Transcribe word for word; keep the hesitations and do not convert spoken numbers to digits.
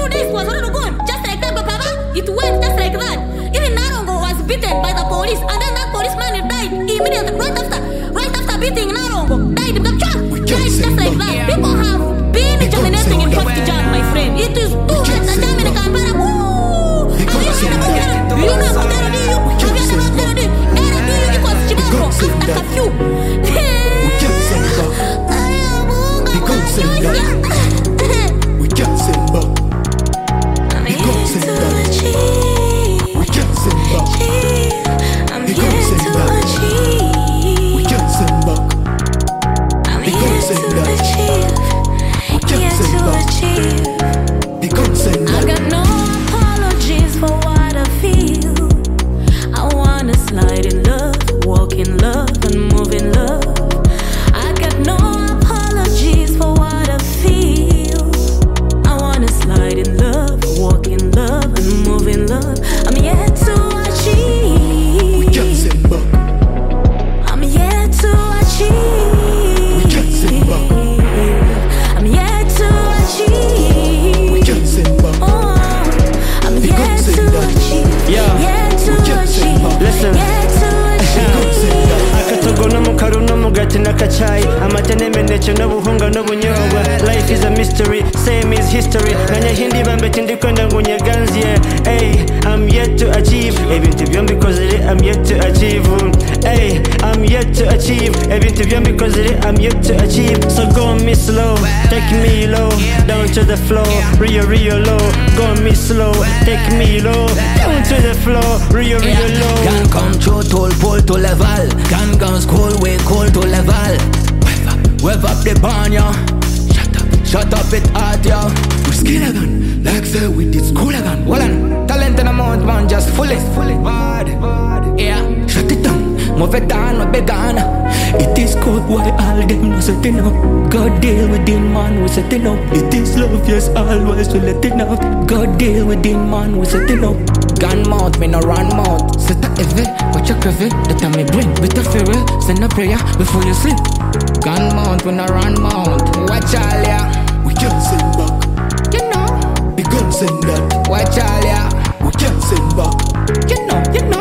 two days was already gone. Just like that, Papa. It went just like that. Even Narongo was beaten by the police, and then that policeman died immediately right after. Right after beating Narongo, died. The truck died just like that. Yeah. People have been germinating in Fifty Jam, my friend. It is too much. The jam in the Kampala. Woo! Have you heard about that? You know about that? Do you? Have you heard about that? Era do you? It was Chiboko after curfew. We can't send back. We can't send back. We can't send back. We can't send back. We can't send back. We can't send back. We can't send back. We can't send back. We can't send back. We can't send back. I got no apologies for what I feel. I wanna slide in love, walk in love, and move in love. I got no apologies for what I feel. I wanna slide in love, walk in love, and move in love. I'm yet to achieve. We can't send back. I'm yet to achieve. We can't send back. I'm yet to achieve. We can't send back. Oh, I'm We yet can't to send back. achieve. Yeah. Yet to We can't send achieve. back. Listen. Yet to achieve. Akatogo n'omukaru n'omugati n'akacayi amata n'emineke n'obuhunga n'obunyobwa. Life is a mystery, same is history. Nanyahindi bambe tindikwenda ngunyeganzye. Hey, I'm yet to achieve ebintu byombikozere. I'm yet to achieve. Hey, I'm yet to achieve ebintu byombikozere. I'm yet to achieve. So go me slow, take me low, down to the floor, real real low. Go me slow, take me low, down to the floor, real real low. Can come through toll pole to level. Can go school way cold to level. Wave up the barn, yo. Shut up, shut up it hard, yo. We skill again, like say we did school again. Well, on, talent in a mount, man, just full it, full it, bad, yeah. Shut it down. Move it down, we began. It is cold, why all them no setting up. God deal with the man, we setting up. It is love, yes, always we letting up. God deal with the man, we setting up. Gun mouth, me no run mouth. Set a heavy, watch a crave. The time me bring, bit of fear. Send a prayer before you sleep. Gun mouth, we no run mouth. Watch all ya, We can't send back. you know. We can't send that. Watch all ya, We can't send back. you know, you know.